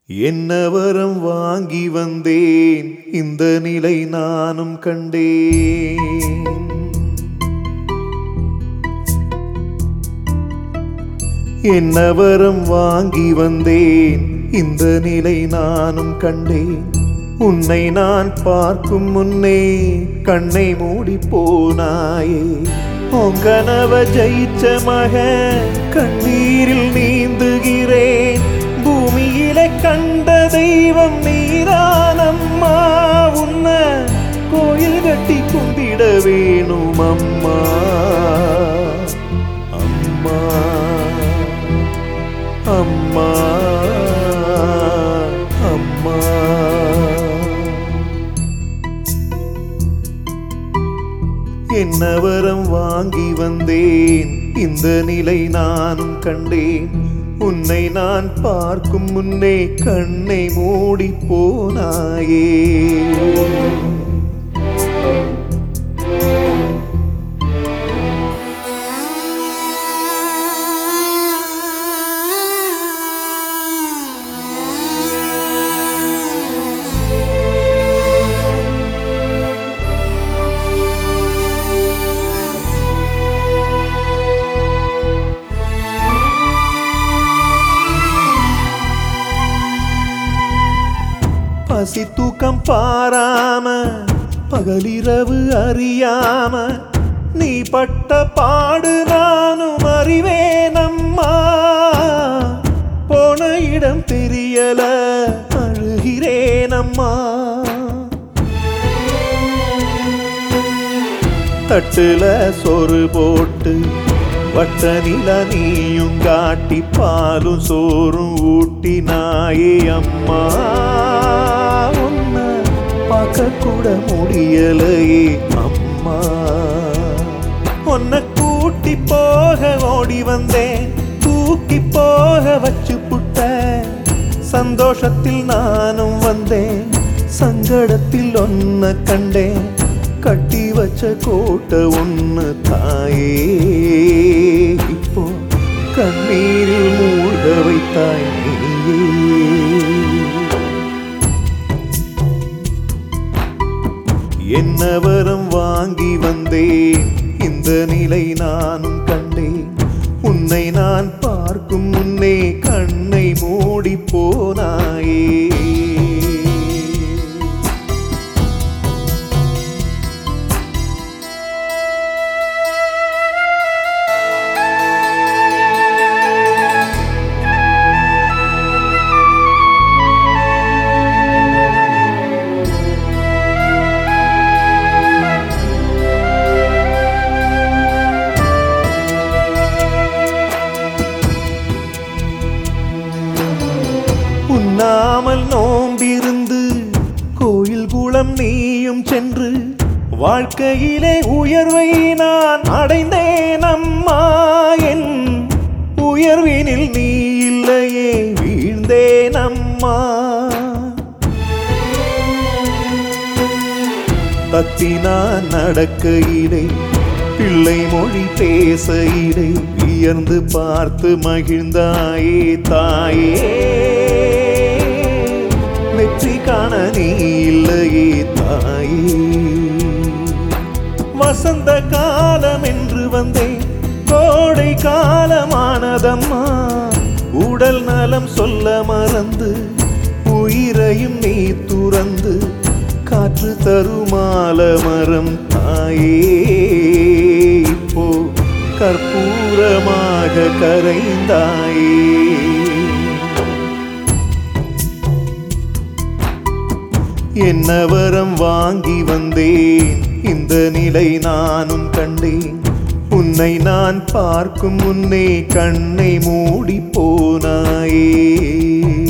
என்ன வரம் வாங்கி வந்தேன், இந்த நிலை நானும் கண்டேன். என்ன வரம் வாங்கி வந்தேன், இந்த நிலை நானும் கண்டேன். உன்னை நான் பார்க்கும் முன்னே கண்ணை மூடி போனாயே. உங்கனவ ஜெயிச்ச மக கண்ணீரில் நீந்துகிறேன். பூமியிலே கண்ட தெய்வம் நீரானம்மா. உன்ன கோயில் கட்டி கும்பிட வேணும் அம்மா. அம்மா அம்மா அம்மா. என்ன வரம் வாங்கி வந்தேன், இந்த நிலை நானும் கண்டேன். உன்னை நான் பார்க்கும் முன்னே கண்ணை மூடி போனாயே. பசி தூக்கம் பாராம பகலிரவு அறியாம நீ பட்ட பாடு நானும் அறிவேனம்மா. போன இடம் தெரியல அழுகிறேனம்மா. தட்டுல சோறு போட்டு வட்ட நில நீயும் காட்டி பாலும் சோறும் ஊட்டினாயே அம்மா. உன்னை பார்க்க கூட முடியலையே அம்மா. உன்னை கூட்டி போக ஓடி வந்தேன், தூக்கி போக வச்சு புட்ட. சந்தோஷத்தில் நானும் வந்தேன், சங்கடத்தில் ஒன்ன கண்டேன். கட்டி வச்ச கோட்டை ஒன்று தாயே, இப்போ கண்ணீரில் மூழ்க வைத்தாய் நீயே. என்ன வரம் வாங்கி வந்தேன், இந்த நிலை நானும் கண்டேன். உன்னை நான் பார்க்கும் முன்னே கண்ணை மூடி போனாயே. உண்ணாமல் நோம்பிருந்து கோயில் குளம் நீயும் சென்று வாழ்க்கையிலே உயர்வை நான் அடைந்தேன் அம்மா. என் உயர்வினில் நீ இல்லையே வீழ்ந்தேன் அம்மா. தத்தி நான் நடக்கையிலே பிள்ளை மொழி பேசையிலே வியர்ந்து பார்த்து மகிழ்ந்தாயே தாயே. வெற்றி காண நீ இல்லையே தாயே. வசந்த காலம் என்று வந்தேன், கோடை காலமானதம்மா. உடல் நலம் சொல்ல மறந்து உயிரையும் நீ துறந்து காற்று தருமால மரம் தாயே. இப்போ கற்பூரமாக கரைந்தாயே. என்ன வரம் வாங்கி வந்தேன், இந்த நிலை நானும் கண்டேன். உன்னை நான் பார்க்கும் முன்னே கண்ணை மூடி போனாயே.